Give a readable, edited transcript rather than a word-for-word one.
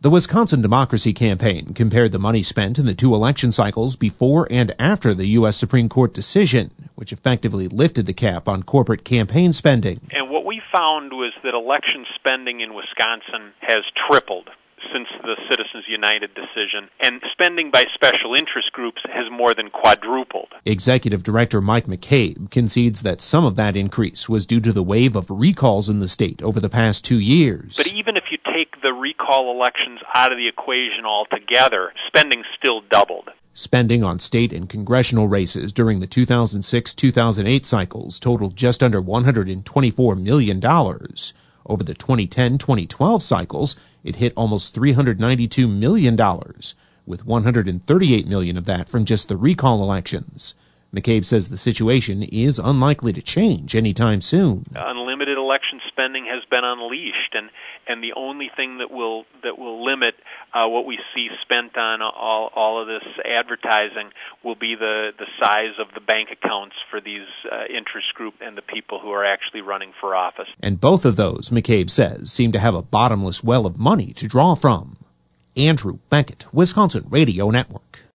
The Wisconsin Democracy Campaign compared the money spent in the two election cycles before and after the U.S. Supreme Court decision, which effectively lifted the cap on corporate campaign spending. And what we found was that election spending in Wisconsin has tripled since the Citizens United decision, and spending by special interest groups has more than quadrupled. Executive Director Mike McCabe concedes that some of that increase was due to the wave of recalls in the state over the past 2 years. But even if you take the recall elections out of the equation altogether, spending still doubled. Spending on state and congressional races during the 2006-2008 cycles totaled just under $124 million. Over the 2010-2012 cycles, it hit almost $392 million, with $138 million of that from just the recall elections. McCabe says the situation is unlikely to change anytime soon. Unlimited election spending has been unleashed, and the only thing that will limit what we see spent on all of this advertising will be the size of the bank accounts for these interest group and the people who are actually running for office. And both of those, McCabe says, seem to have a bottomless well of money to draw from. Andrew Beckett, Wisconsin Radio Network.